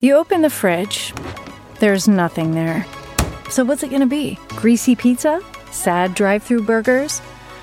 You open the fridge, there's nothing there. So what's it gonna be? Greasy pizza? Sad drive-thru burgers?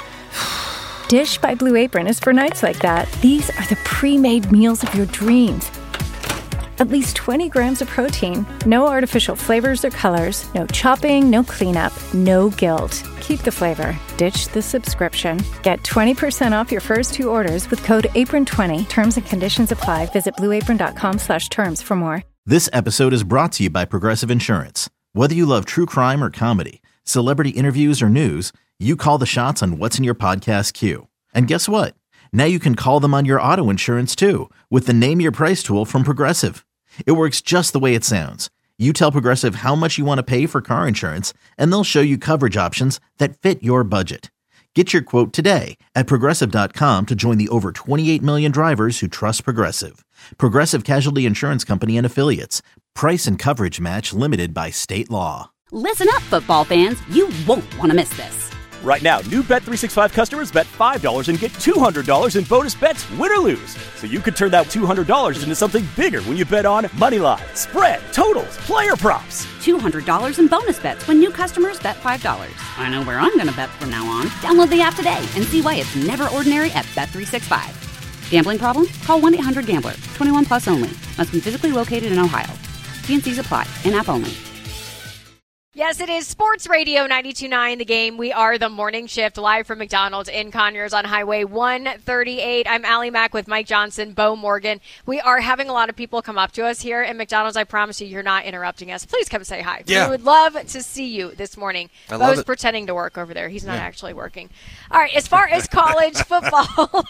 Dish by Blue Apron is for nights like that. These are the pre-made meals of your dreams. At least 20 grams of protein, no artificial flavors or colors, no chopping, no cleanup, no guilt. Keep the flavor. Ditch the subscription. Get 20% off your first 2 orders with code APRON20. Terms and conditions apply. Visit blueapron.com/terms for more. This episode is brought to you by Progressive Insurance. Whether you love true crime or comedy, celebrity interviews or news, you call the shots on what's in your podcast queue. And guess what? Now you can call them on your auto insurance too with the Name Your Price tool from Progressive. It works just the way it sounds. You tell Progressive how much you want to pay for car insurance, and they'll show you coverage options that fit your budget. Get your quote today at Progressive.com to join the over 28 million drivers who trust Progressive. Progressive Casualty Insurance Company and Affiliates. Price and coverage match limited by state law. Listen up, football fans. You won't want to miss this. Right now, new Bet365 customers bet $5 and get $200 in bonus bets, win or lose. So you could turn that $200 into something bigger when you bet on moneyline, spread, totals, player props. $200 in bonus bets when new customers bet $5. I know where I'm going to bet from now on. Download the app today and see why it's never ordinary at Bet365. Gambling problem? Call 1-800-GAMBLER. 21 plus only. Must be physically located in Ohio. T&Cs apply. In-app only. Yes, it is Sports Radio 92.9 The Game. We are the morning shift live from McDonald's in Conyers on Highway 138. I'm Allie Mack with Mike Johnson, Bo Morgan. We are having a lot of people come up to us here at McDonald's. I promise you're not interrupting us. Please come say hi. Yeah. We would love to see you this morning. I love Bo's it. pretending to work over there. He's not actually working. All right, as far as college football,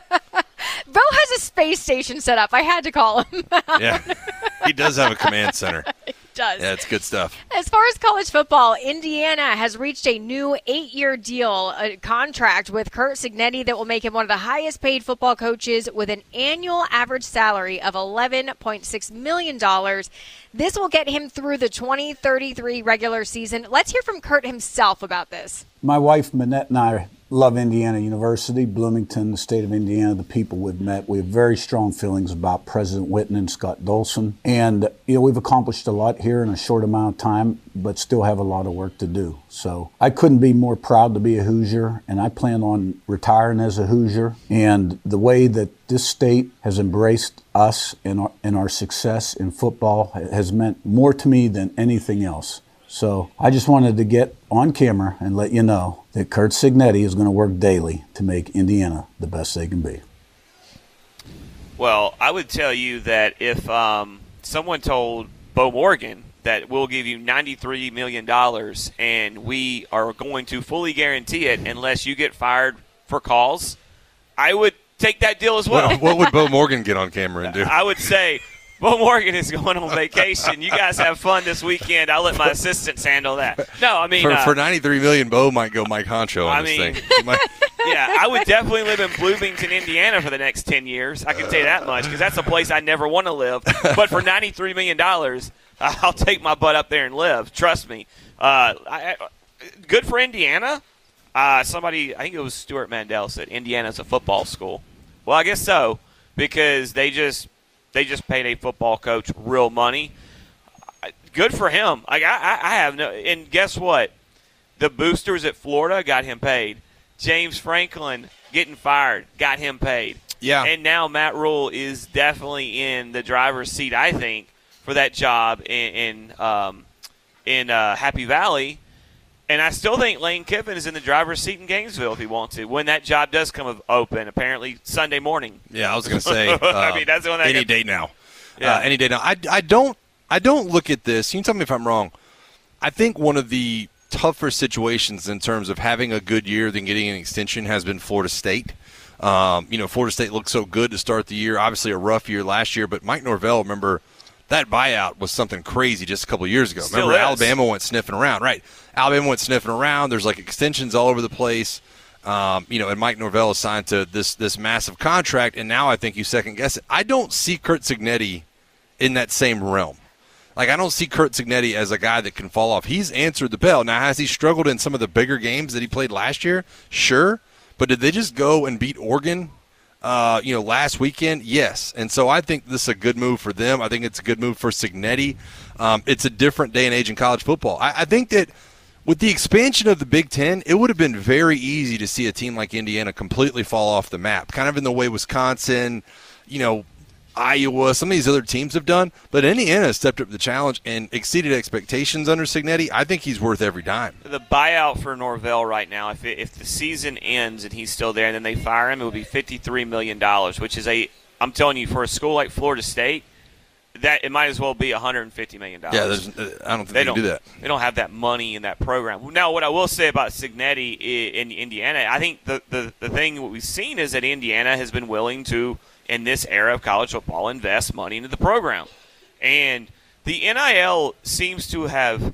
Bo has a space station set up. I had to call him out. Yeah, he does have a command center. Does. Yeah, it's good stuff. As far as college football, Indiana has reached a new 8-year deal, a contract with Curt Cignetti that will make him one of the highest paid football coaches with an annual average salary of $11.6 million. This will get him through the 2033 regular season. Let's hear from Curt himself about this. My wife, Manette, and I love Indiana University, Bloomington, the state of Indiana, the people we've met. We have very strong feelings about President Whitten and Scott Dolson. And, we've accomplished a lot here in a short amount of time, but still have a lot of work to do. So I couldn't be more proud to be a Hoosier, and I plan on retiring as a Hoosier. And the way that this state has embraced us and our success in football has meant more to me than anything else. So I just wanted to get on camera and let you know that Curt Cignetti is going to work daily to make Indiana the best they can be. Well, I would tell you that if someone told Bo Morgan that we'll give you $93 million and we are going to fully guarantee it unless you get fired for calls, I would take that deal as well. What would Bo Morgan get on camera and do? I would say, Bo Morgan is going on vacation. You guys have fun this weekend. I'll let my assistants handle that. No, I mean for $93 million, Bo might go Mike Honcho on this thing. Yeah, I would definitely live in Bloomington, Indiana for the next 10 years. I can tell you that much because that's a place I never want to live. But for $93 million, I'll take my butt up there and live. Trust me. Good for Indiana. Somebody, I think it was Stuart Mandel, said Indiana's a football school. Well, I guess so because they just paid a football coach real money. Good for him. I have no – and guess what? The boosters at Florida got him paid. James Franklin getting fired got him paid. Yeah. And now Matt Rule is definitely in the driver's seat, I think, for that job in Happy Valley. And I still think Lane Kiffin is in the driver's seat in Gainesville if he wants to, when that job does come open, apparently Sunday morning. Yeah, I was going to say I mean, that's when any day now. Yeah. Any day now. I don't look at this. You can tell me if I'm wrong. I think one of the tougher situations in terms of having a good year than getting an extension has been Florida State. Florida State looked so good to start the year. Obviously a rough year last year, but Mike Norvell, remember, that buyout was something crazy just a couple of years ago. Still Remember, is. Alabama went sniffing around. Right. Alabama went sniffing around. There's like extensions all over the place. And Mike Norvell is signed to this massive contract, and now I think you second-guess it. I don't see Curt Cignetti in that same realm. Like, I don't see Curt Cignetti as a guy that can fall off. He's answered the bell. Now, has he struggled in some of the bigger games that he played last year? Sure. But did they just go and beat Oregon last weekend? Yes. And so I think this is a good move for them. I think it's a good move for Cignetti. It's a different day and age in college football. I think that with the expansion of the Big Ten, it would have been very easy to see a team like Indiana completely fall off the map, kind of in the way Wisconsin, Iowa, some of these other teams have done. But Indiana has stepped up to the challenge and exceeded expectations under Cignetti. I think he's worth every dime. The buyout for Norvell right now, if the season ends and he's still there and then they fire him, it would be $53 million, which is I'm telling you, for a school like Florida State, that it might as well be $150 million. Yeah, I don't think they can do that. They don't have that money in that program. Now, what I will say about Cignetti in Indiana, I think the thing what we've seen is that Indiana has been willing to, in this era of college football, invest money into the program. And the NIL seems to have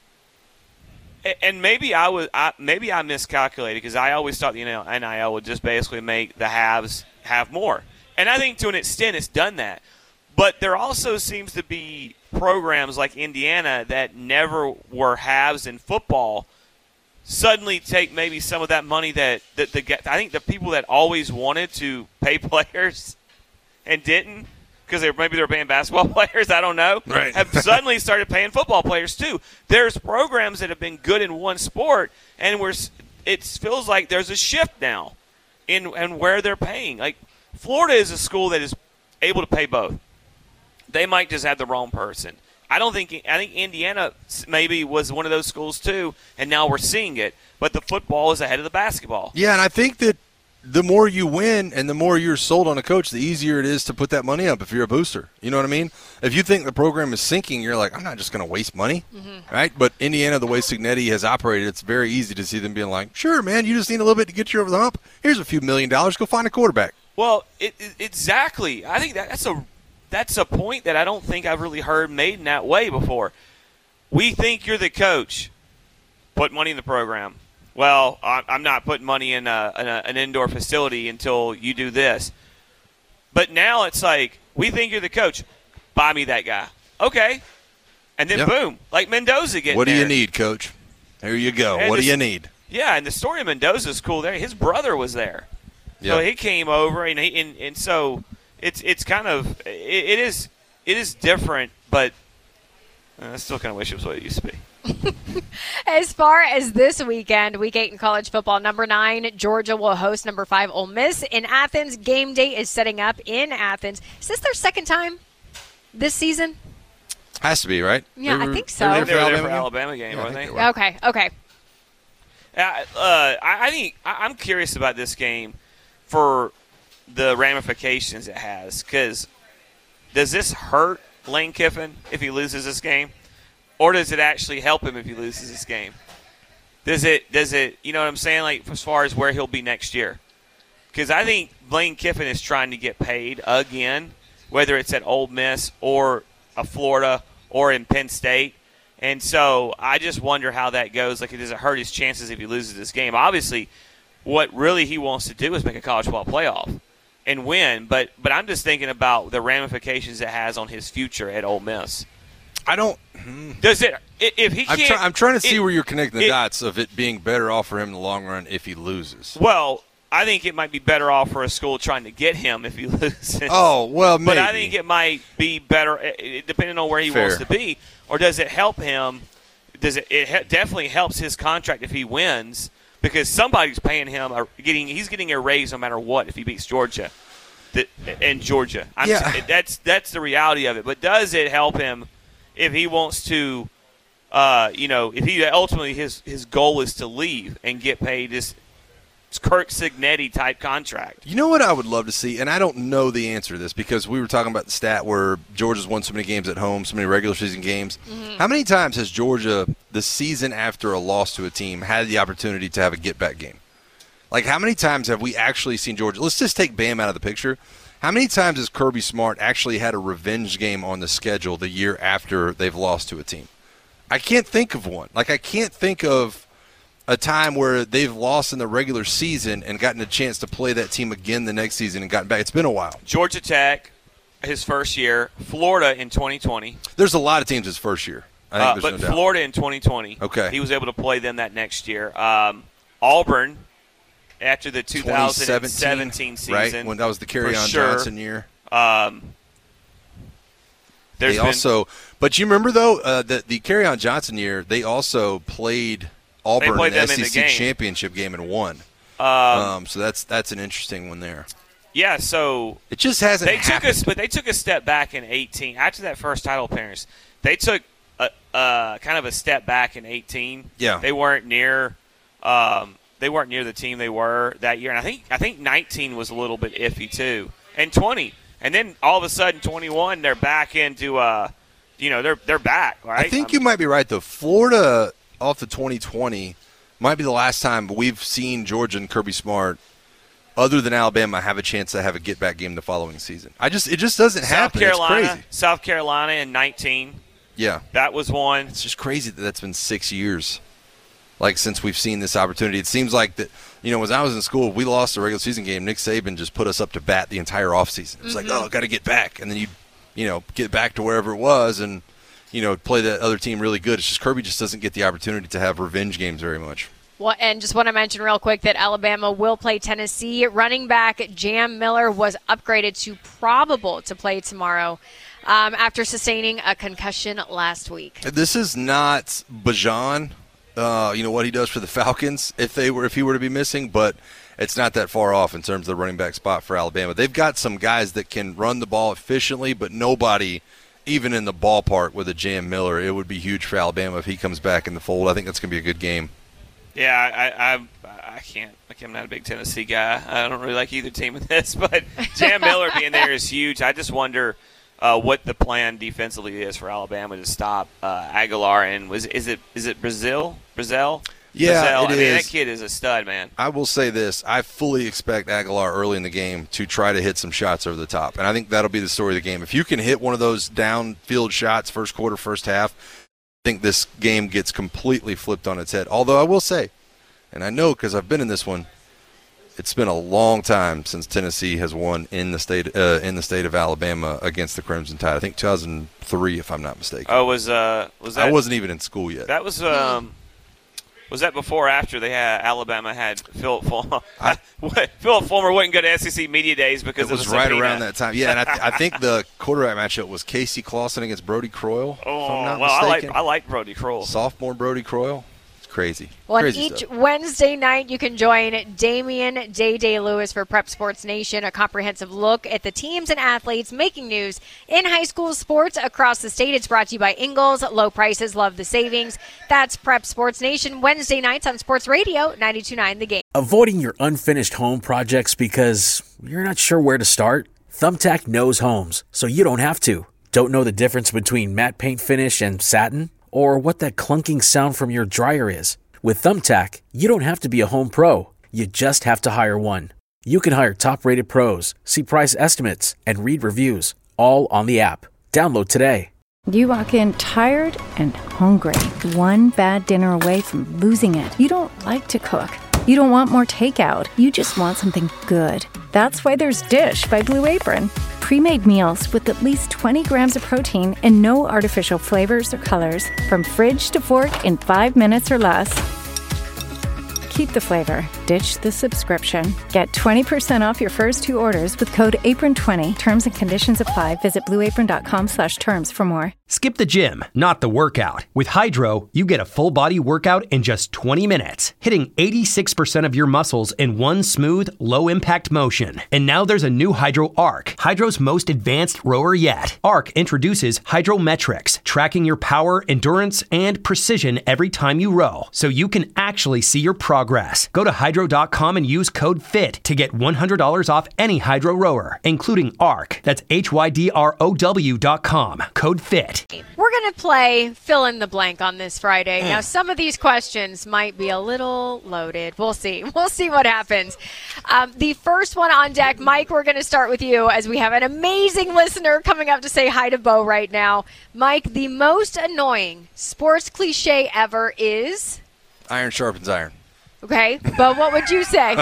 – and maybe I miscalculated because I always thought the NIL would just basically make the haves have more. And I think to an extent it's done that. But there also seems to be programs like Indiana that never were haves in football suddenly take maybe some of that money that I think the people that always wanted to pay players and didn't because maybe they were paying basketball players, I don't know, right. have suddenly started paying football players too. There's programs that have been good in one sport, and it feels like there's a shift now in where they're paying. Like Florida is a school that is able to pay both. They might just have the wrong person. I think Indiana maybe was one of those schools too, and now we're seeing it. But the football is ahead of the basketball. Yeah, and I think that the more you win and the more you're sold on a coach, the easier it is to put that money up if you're a booster. You know what I mean? If you think the program is sinking, you're like, I'm not just going to waste money, right? But Indiana, the way Cignetti has operated, it's very easy to see them being like, sure, man, you just need a little bit to get you over the hump. Here's a few $1 million. Go find a quarterback. Well, exactly. I think that's a point that I don't think I've really heard made in that way before. We think you're the coach. Put money in the program. Well, I'm not putting money in an indoor facility until you do this. But now it's like, we think you're the coach. Buy me that guy. Okay. And then boom, like Mendoza getting What do there. you need, coach? Here you go. And what do you need? Yeah, and the story of Mendoza is cool there. His brother was there. Yep. So he came over, and so it's kind of it is different, but I still kind of wish it was what it used to be. As far as this weekend, Week 8 in college football, number 9, Georgia will host number 5, Ole Miss in Athens. Game day is setting up in Athens. Is this their second time this season? Has to be, right? Yeah, I think so. They were there for Alabama game, weren't they? Okay. I think I'm curious about this game for the ramifications it has, because does this hurt Lane Kiffin if he loses this game? Or does it actually help him if he loses this game? Does it? You know what I'm saying? Like as far as where he'll be next year, because I think Lane Kiffin is trying to get paid again, whether it's at Ole Miss or Florida or in Penn State, and so I just wonder how that goes. Like, does it hurt his chances if he loses this game? Obviously, what really he wants to do is make a college football playoff and win. But I'm just thinking about the ramifications it has on his future at Ole Miss. I don't. Does it? If he can't, I'm trying to see where you're connecting the dots of it being better off for him in the long run if he loses. Well, I think it might be better off for a school trying to get him if he loses. Oh, well, maybe. But I think it might be better depending on where he wants to be. Or does it help him? It definitely helps his contract if he wins, because somebody's paying him. He's getting a raise no matter what if he beats Georgia. And Georgia. That's the reality of it. But does it help him if he wants to, if he ultimately his goal is to leave and get paid this Kirk Cignetti type contract? You know what I would love to see, and I don't know the answer to this because we were talking about the stat where Georgia's won so many games at home, so many regular season games. Mm-hmm. How many times has Georgia, the season after a loss to a team, had the opportunity to have a get-back game? Like, how many times have we actually seen Georgia? Let's just take Bam out of the picture. How many times has Kirby Smart actually had a revenge game on the schedule the year after they've lost to a team? I can't think of one. Like, I can't think of a time where they've lost in the regular season and gotten a chance to play that team again the next season and gotten back. It's been a while. Georgia Tech, his first year. Florida in 2020. There's a lot of teams his first year. I think but no doubt. Florida in 2020. Okay. He was able to play them that next year. Auburn after the 2017 season. Right, when that was the Kerryon Johnson year. But you remember, though, the Kerryon Johnson year, they also played Auburn in the SEC championship game and won. So that's an interesting one there. Yeah, so it just hasn't happened. But they took a step back in 18. After that first title appearance, they took kind of a step back in 18. Yeah, they weren't near the team they were that year, and I think 19 was a little bit iffy too, and 20, and then all of a sudden 21, they're back into they're back. Right? I think you might be right though. Florida off the 2020 might be the last time we've seen Georgia and Kirby Smart, other than Alabama, have a chance to have a get-back game the following season. It just doesn't happen. It's crazy. South Carolina in 19. Yeah. That was one. It's just crazy that that's been 6 years, since we've seen this opportunity. It seems like that, when I was in school, we lost a regular season game. Nick Saban just put us up to bat the entire offseason. It was got to get back. And then you get back to wherever it was and, play that other team really good. It's just Kirby just doesn't get the opportunity to have revenge games very much. Well, and just want to mention real quick that Alabama will play Tennessee. Running back Jam Miller was upgraded to probable to play tomorrow after sustaining a concussion last week. This is not Bajan, what he does for the Falcons if he were to be missing, but it's not that far off in terms of the running back spot for Alabama. They've got some guys that can run the ball efficiently, but nobody even in the ballpark with a Jam Miller. It would be huge for Alabama if he comes back in the fold. I think that's going to be a good game. Yeah, I can't. I'm not a big Tennessee guy. I don't really like either team in this, but Jam Miller being there is huge. I just wonder what the plan defensively is for Alabama to stop Aguilar and is it Brazil? Yeah, it is. That kid is a stud, man. I will say this. I fully expect Aguilar early in the game to try to hit some shots over the top, and I think that'll be the story of the game. If you can hit one of those downfield shots first quarter, first half, I think this game gets completely flipped on its head. Although I will say, and I know because I've been in this one, it's been a long time since Tennessee has won in the state of Alabama against the Crimson Tide. I think 2003, if I'm not mistaken. Oh, was that? I wasn't even in school yet. That was. Was that before or after Alabama had Philip Fulmer? Philip Fulmer wouldn't go to SEC Media Days because it was right around that time. Yeah, and I think the quarterback matchup was Casey Clausen against Brody Croyle. Oh, if I'm not mistaken. I like Brody Croyle. Sophomore Brody Croyle. It's crazy. Well, crazy each stuff. Wednesday night you can join Damian Day Lewis for Prep Sports Nation, a comprehensive look at the teams and athletes making news in high school sports across the state. It's brought to you by Ingalls. Low prices, love the savings. That's Prep Sports Nation, Wednesday nights on Sports Radio 92.9 The Game. Avoiding your unfinished home projects because you're not sure where to start? Thumbtack knows homes, so you don't have to. Don't know the difference between matte paint finish and satin? Or what that clunking sound from your dryer is? With Thumbtack, you don't have to be a home pro. You just have to hire one. You can hire top-rated pros, see price estimates, and read reviews, all on the app. Download today. You walk in tired and hungry, one bad dinner away from losing it. You don't like to cook. You don't want more takeout. You just want something good. That's why there's Dish by Blue Apron. Pre-made meals with at least 20 grams of protein and no artificial flavors or colors. From fridge to fork in 5 minutes or less. Keep the flavor. Ditch the subscription. Get 20% off your first 2 orders with code APRON20. Terms and conditions apply. Visit blueapron.com/terms for more. Skip the gym, not the workout. With Hydro, you get a full body workout in just 20 minutes, hitting 86% of your muscles in one smooth, low impact motion. And now there's a new Hydro Arc, Hydro's most advanced rower yet. Arc introduces Hydrometrics, tracking your power, endurance, and precision every time you row, so you can actually see your progress. Go to hydro.com and use code FIT to get $100 off any Hydro rower, including Arc. That's HYDROW.com. Code FIT. We're going to play fill in the blank on this Friday. Now, some of these questions might be a little loaded. We'll see. We'll see what happens. The first one on deck, Mike, we're going to start with you as we have an amazing listener coming up to say hi to Bo right now. Mike, the most annoying sports cliche ever is? Iron sharpens iron. Okay, but what would you say?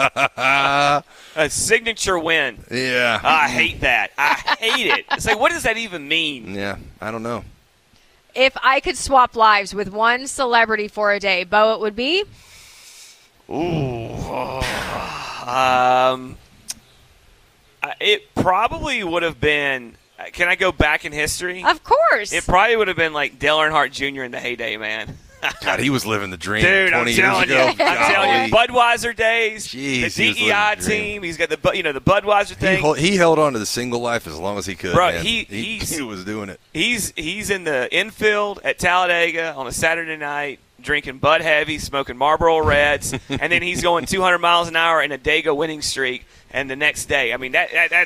A signature win. Yeah. I hate that. I hate it. It's like, what does that even mean? Yeah, I don't know. If I could swap lives with one celebrity for a day, Bo, it would be? It probably would have been. Can I go back in history? Of course. It probably would have been like Dale Earnhardt Jr. in the heyday, man. God, he was living the dream. Dude, 20 years ago. I'm telling you, Budweiser days, Jeez, the DEI team. He's got the Budweiser thing. He held on to the single life as long as he could. Bro, man. he was doing it. He's in the infield at Talladega on a Saturday night, drinking Bud Heavy, smoking Marlboro Reds, and then he's going 200 miles an hour in a Dega winning streak. And the next day, I mean,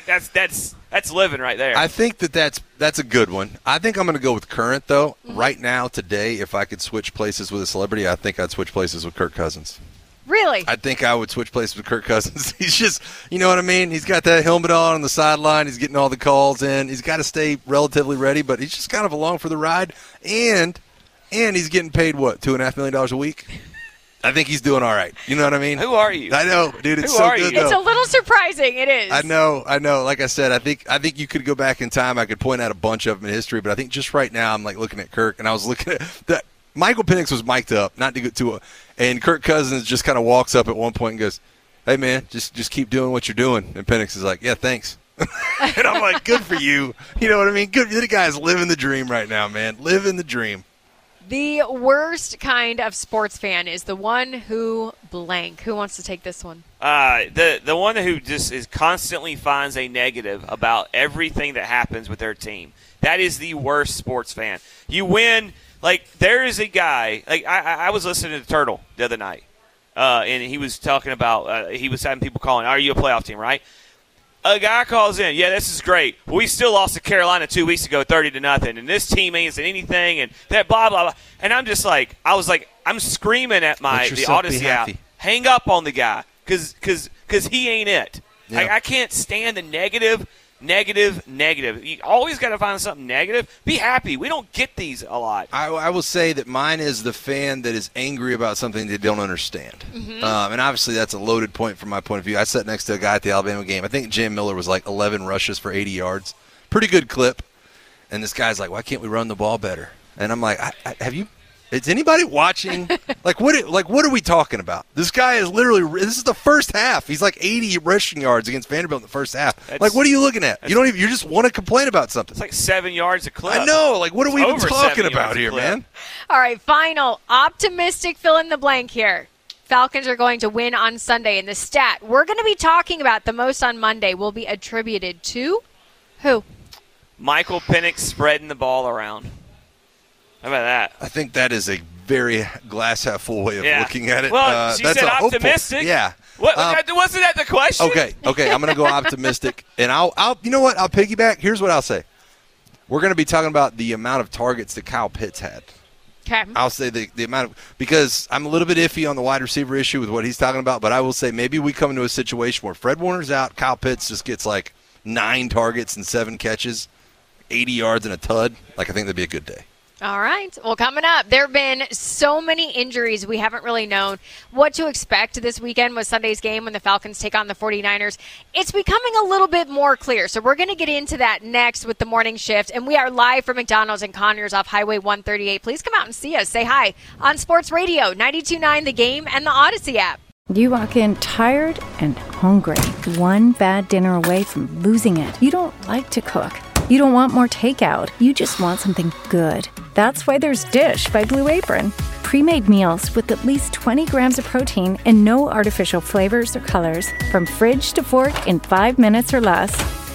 that's living right there. I think that's a good one. I think I'm going to go with current, though. Mm-hmm. Right now, today, if I could switch places with a celebrity, I think I'd switch places with Kirk Cousins. Really? I think I would switch places with Kirk Cousins. He's just, you know what I mean? He's got that helmet on the sideline. He's getting all the calls in. He's got to stay relatively ready, but he's just kind of along for the ride. And he's getting paid, what, $2.5 million a week? I think he's doing all right. You know what I mean? Who are you? I know, dude. It's so good, though. It's a little surprising. It is. I know. Like I said, I think you could go back in time. I could point out a bunch of them in history, but I think just right now I'm like looking at Kirk, and I was looking at that. Michael Penix was mic'd up, not to get to and Kirk Cousins just kind of walks up at one point and goes, "Hey man, just keep doing what you're doing." And Penix is like, "Yeah, thanks." And I'm like, "Good for you." You know what I mean? Good. The guy's living the dream right now, man. Living the dream. The worst kind of sports fan is the one who blank. Who wants to take this one? The one who just constantly finds a negative about everything that happens with their team. That is the worst sports fan. You win. Like, there is a guy. Like, I was listening to Turtle the other night, and he was talking about he was having people calling, "Are you a playoff team?" Right? A guy calls in, "Yeah, this is great. We still lost to Carolina 2 weeks ago, 30-0, and this team ain't anything, and that blah blah blah." And I'm just like, I'm screaming at the Odyssey app, hang up on the guy, cause he ain't it. Yeah. I can't stand the negative. You always got to find something negative. Be happy. We don't get these a lot. I will say that mine is the fan that is angry about something they don't understand. Mm-hmm. And obviously that's a loaded point from my point of view. I sat next to a guy at the Alabama game. I think Jam Miller was like 11 rushes for 80 yards. Pretty good clip. And this guy's like, "Why can't we run the ball better?" And I'm like, is anybody watching? What are we talking about? This guy is this is the first half. He's like 80 rushing yards against Vanderbilt in the first half. What are you looking at? You just want to complain about something. It's like 7 yards a clip. I know. What are we even talking about here, man? All right, final optimistic fill in the blank here. Falcons are going to win on Sunday, and the stat we're going to be talking about the most on Monday will be attributed to who? Michael Penix spreading the ball around. How about that? I think that is a very glass half full way of looking at it. Well, she that's said optimistic. Yeah. Wasn't that the question? Okay. I'm going to go optimistic, and I'll you know what? I'll piggyback. Here's what I'll say. We're going to be talking about the amount of targets that Kyle Pitts had. Okay. I'll say the amount of, because I'm a little bit iffy on the wide receiver issue with what he's talking about, but I will say maybe we come into a situation where Fred Warner's out, Kyle Pitts just gets like 9 targets and 7 catches, 80 yards and a tud. I think that'd be a good day. All right. Well, coming up, there have been so many injuries we haven't really known what to expect this weekend with Sunday's game when the Falcons take on the 49ers. It's becoming a little bit more clear, so we're going to get into that next with the morning shift, and we are live from McDonald's in Conyers off Highway 138. Please come out and see us. Say hi on Sports Radio 92.9 The Game and the Odyssey app. You walk in tired and hungry, one bad dinner away from losing it. You don't like to cook. You don't want more takeout. You just want something good. That's why there's Dish by Blue Apron. Pre-made meals with at least 20 grams of protein and no artificial flavors or colors. From fridge to fork in 5 minutes or less.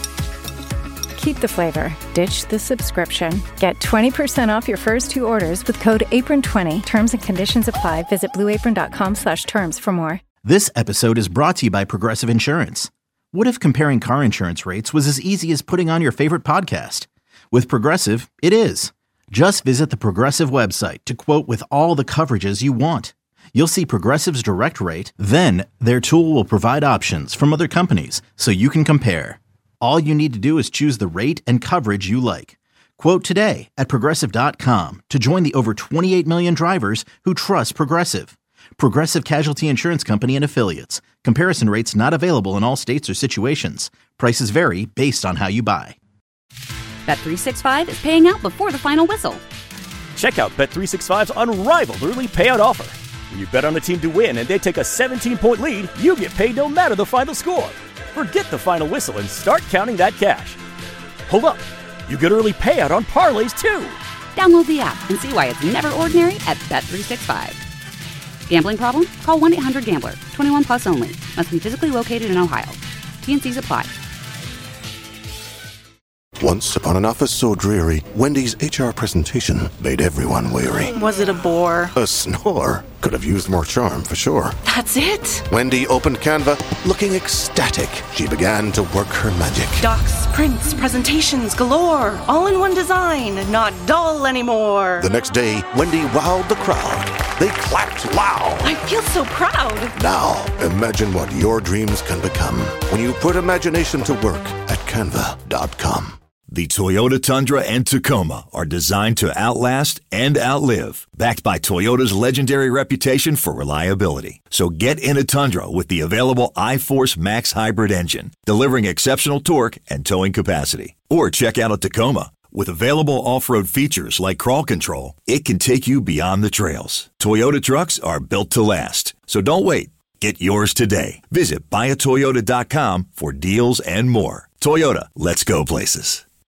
Keep the flavor. Ditch the subscription. Get 20% off your first 2 orders with code APRON20. Terms and conditions apply. Visit blueapron.com/terms for more. This episode is brought to you by Progressive Insurance. What if comparing car insurance rates was as easy as putting on your favorite podcast? With Progressive, it is. Just visit the Progressive website to quote with all the coverages you want. You'll see Progressive's direct rate, then their tool will provide options from other companies so you can compare. All you need to do is choose the rate and coverage you like. Quote today at Progressive.com to join the over 28 million drivers who trust Progressive. Progressive Casualty Insurance Company and Affiliates. Comparison rates not available in all states or situations. Prices vary based on how you buy. Bet365 is paying out before the final whistle. Check out Bet365's unrivaled early payout offer. When you bet on a team to win and they take a 17-point lead, you get paid no matter the final score. Forget the final whistle and start counting that cash. Hold up. You get early payout on parlays, too. Download the app and see why it's never ordinary at Bet365. Gambling problem? Call 1-800-GAMBLER. 21 plus only. Must be physically located in Ohio. T&Cs apply. Once upon an office so dreary, Wendy's HR presentation made everyone weary. Was it a bore? A snore. Could have used more charm, for sure. That's it? Wendy opened Canva, looking ecstatic. She began to work her magic. Docs, prints, presentations galore. All in one design. Not dull anymore. The next day, Wendy wowed the crowd. They clapped loud. I feel so proud. Now, imagine what your dreams can become when you put imagination to work at Canva.com. The Toyota Tundra and Tacoma are designed to outlast and outlive, backed by Toyota's legendary reputation for reliability. So get in a Tundra with the available iForce Max hybrid engine, delivering exceptional torque and towing capacity. Or check out a Tacoma. With available off-road features like crawl control, it can take you beyond the trails. Toyota trucks are built to last. So don't wait. Get yours today. Visit buyatoyota.com for deals and more. Toyota, let's go places.